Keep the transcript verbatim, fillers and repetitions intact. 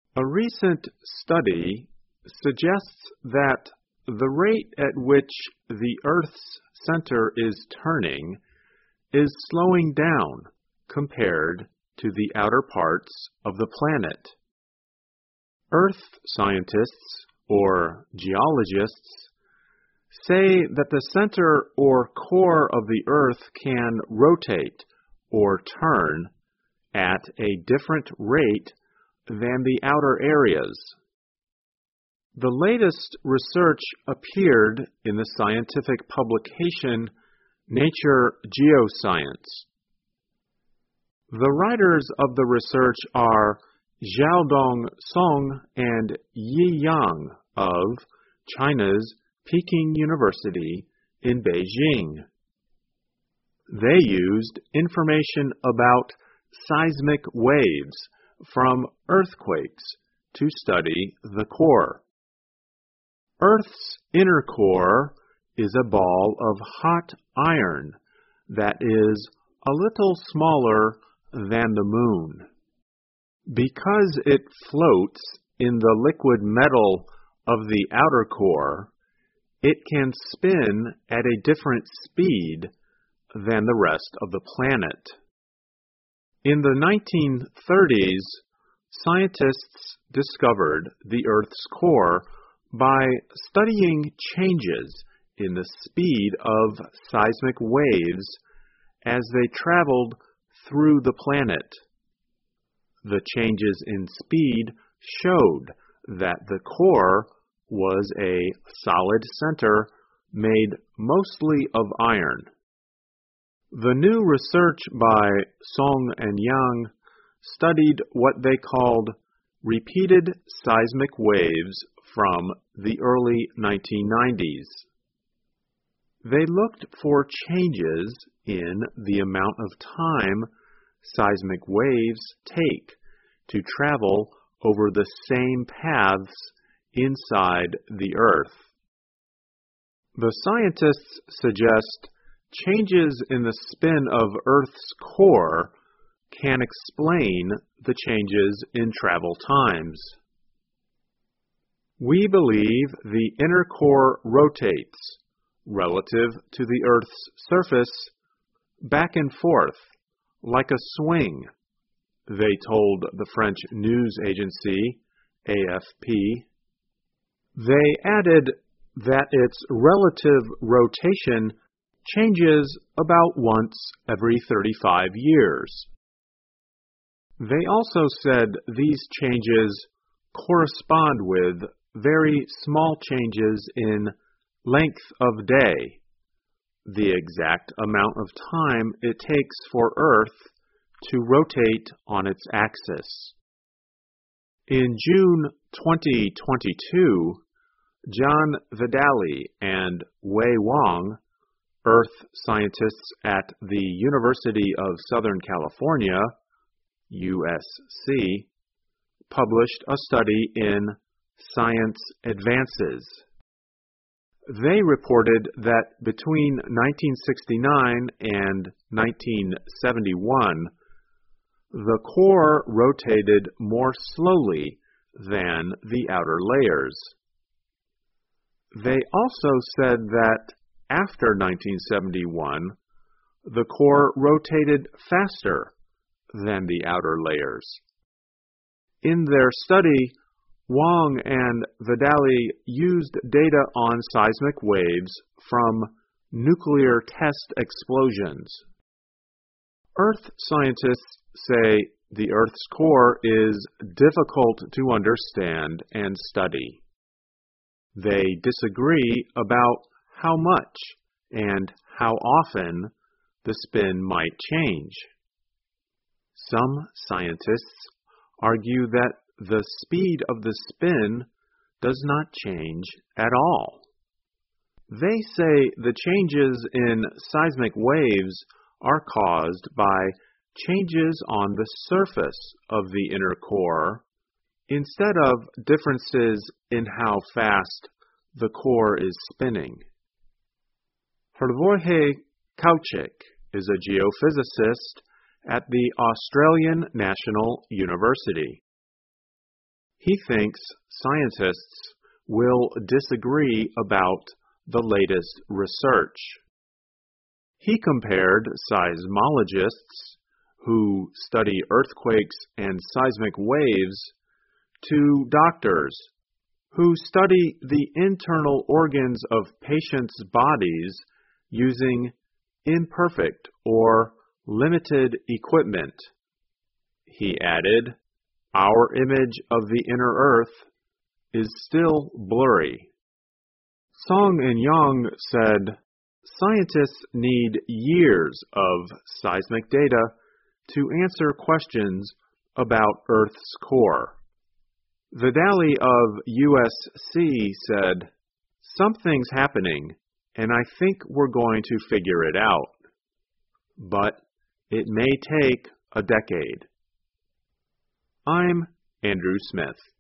A recent study suggests that the rate at which the Earth's center is turning is slowing down compared to the outer parts of the planet. Earth scientists, or geologists, say that the center or core of the Earth can rotate or turn at a different rate than the outer areas. The latest research appeared in the scientific publication Nature Geoscience. The writers of the research are Xiaodong Song and Yi Yang of China's Peking University in Beijing. They used information about seismic waves from earthquakes to study the core. Earth's inner core is a ball of hot iron that is a little smaller than the moon. Because it floats in the liquid metal of the outer core, it can spin at a different speed than the rest of the planet. In the nineteen thirties, scientists discovered the Earth's core by studying changes in the speed of seismic waves as they traveled through the planet. The changes in speed showed that the core was a solid center made mostly of iron. The new research by Song and Yang studied what they called repeated seismic waves from the early nineteen nineties. They looked for changes in the amount of time seismic waves take to travel over the same paths inside the Earth. The scientists suggest changes in the spin of Earth's core can explain the changes in travel times. We believe the inner core rotates relative to the Earth's surface back and forth like a swing, they told the French news agency A F P. They added that its relative rotation changes about once every thirty-five years. They also said these changes correspond with very small changes in length of day, the exact amount of time it takes for Earth to rotate on its axis. In June twenty twenty-two, John Vidali and Wei Wang, Earth scientists at the University of Southern California, U S C, published a study in Science Advances. They reported that between nineteen sixty-nine and nineteen seventy-one, the core rotated more slowly than the outer layers. They also said that after nineteen seventy-one, the core rotated faster than the outer layers. In their study, Wang and Vidali used data on seismic waves from nuclear test explosions. Earth scientists say the Earth's core is difficult to understand and study. They disagree about how much and how often the spin might change. Some scientists argue that the speed of the spin does not change at all. They say the changes in seismic waves are caused by changes on the surface of the inner core instead of differences in how fast the core is spinning. Hrvoje Kaučić is a geophysicist at the Australian National University. He thinks scientists will disagree about the latest research. He compared seismologists, who study earthquakes and seismic waves, to doctors, who study the internal organs of patients' bodies using imperfect or limited equipment. He added, "Our image of the inner earth is still blurry." Song and Young said, "Scientists need years of seismic data to answer questions about Earth's core." Vidali of U S C said, "Something's happening, and I think we're going to figure it out. But it may take a decade." I'm Andrew Smith.